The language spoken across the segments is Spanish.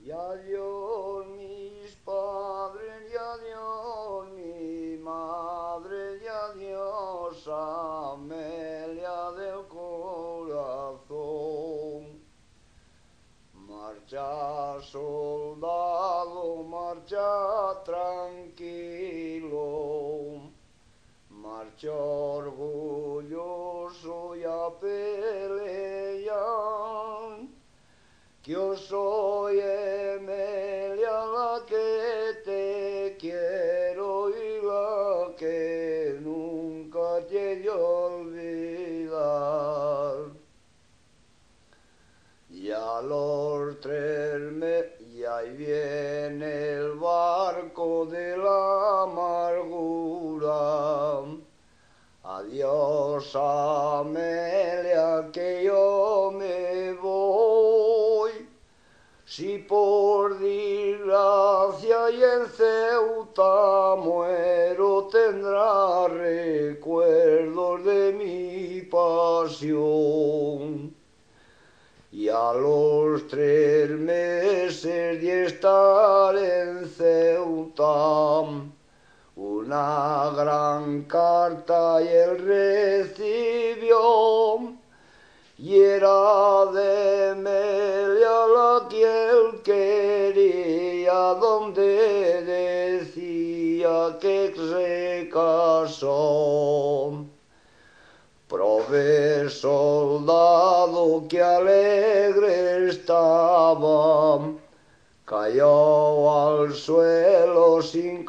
Y adiós mis padres, y adiós mi madre, y adiós Amelia del corazón. Marcha soldado, marcha tranquilo, marcha orgulloso y a pelear, que yo soy Emelia la que te quiero y la que nunca te he de olvidar. Y a los 3 meses, y ahí viene el barco de la amargura. Adiós Amelia, que yo me voy. Si por desgracia y en Ceuta muero, tendrá recuerdos de mi pasión. Y a los 3 meses de estar en Ceuta, una gran carta y él recibió, y era de Emelia la que él quería, donde decía que se casó. Prove soldado, que alegre estaba, cayó al suelo sin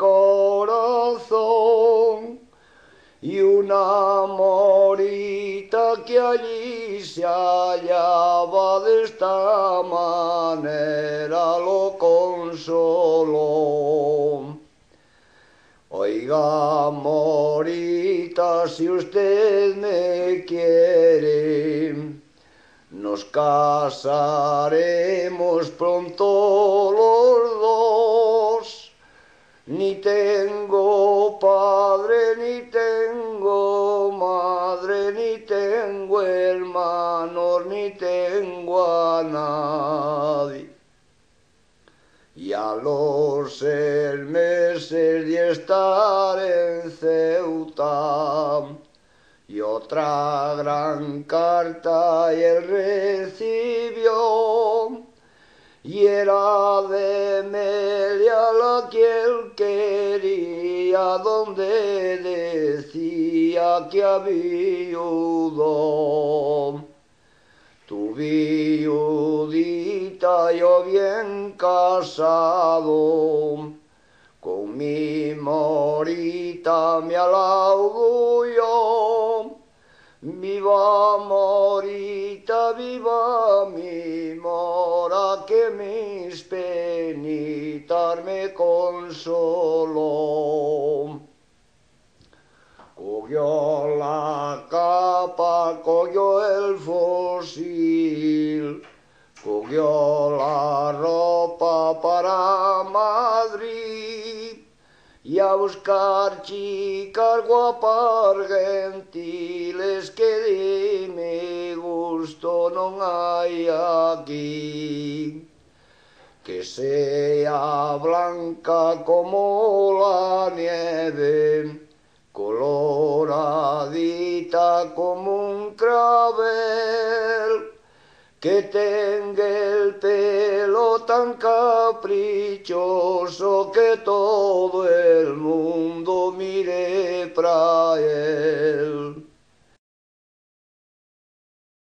corazón, y una morita que allí se hallaba de esta manera lo consoló. Oiga, morita, si usted me quiere, nos casaremos pronto los dos. Ni tengo padre, ni tengo madre, ni tengo hermanos, ni tengo a nadie. Y a los 6 meses de estar en Ceuta, y otra gran carta y él recibió, y era de Emelia la que él quería, donde decía que había viudo. Tu viudita, yo bien casado, con mi morita me alaudo yo. Viva morita, viva mi mora, que mis penitas me consoló. Cogió la capa, cogió el fusil, cogió la ropa para Madrid, y a buscar chicas guapas gentiles, que de mi gusto no hay aquí. Que sea blanca como la nieve, coloradita como un clavel, que tenga el pelo tan caprichoso que todo el mundo